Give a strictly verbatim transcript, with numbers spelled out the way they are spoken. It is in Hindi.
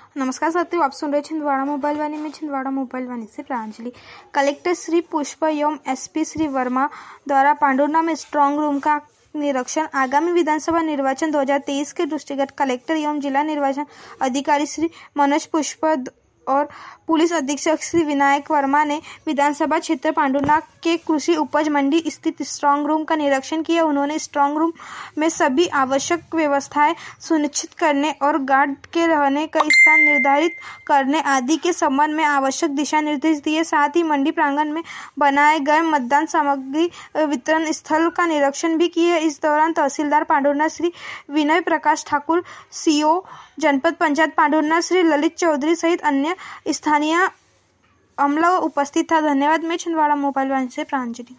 नमस्कार साथियों, आप सुन रहे छिंदवाड़ा मोबाइल वाणी में छिंदवाड़ा मोबाइल वाणी से प्रांजलि। कलेक्टर श्री पुष्पा एवं एसपी श्री वर्मा द्वारा पांडुर्णा में स्ट्रांग रूम का निरीक्षण। आगामी विधानसभा निर्वाचन दो हज़ार तेईस के दृष्टिगत कलेक्टर एवं जिला निर्वाचन अधिकारी श्री मनोज पुष्पा और पुलिस अधीक्षक श्री विनायक वर्मा ने विधानसभा क्षेत्र पांडुर्णा के कृषि उपज मंडी स्थित स्ट्रांग रूम का निरीक्षण किया। उन्होंने स्ट्रांग रूम में सभी आवश्यक व्यवस्थाएं सुनिश्चित करने और गार्ड के रहने का स्थान निर्धारित करने आदि के संबंध में आवश्यक दिशा निर्देश दिए। साथ ही मंडी प्रांगण में बनाए गए मतदान सामग्री वितरण स्थल का निरीक्षण भी किए। इस दौरान तहसीलदार पांडुर्णा श्री विनय प्रकाश ठाकुर, सीओ जनपद पंचायत पांडुर्णा श्री ललित चौधरी सहित अन्य स्थानीय अमला उपस्थित था। धन्यवाद। मैं छिंदवाड़ा मोबाइल वाणी से प्रांजलि।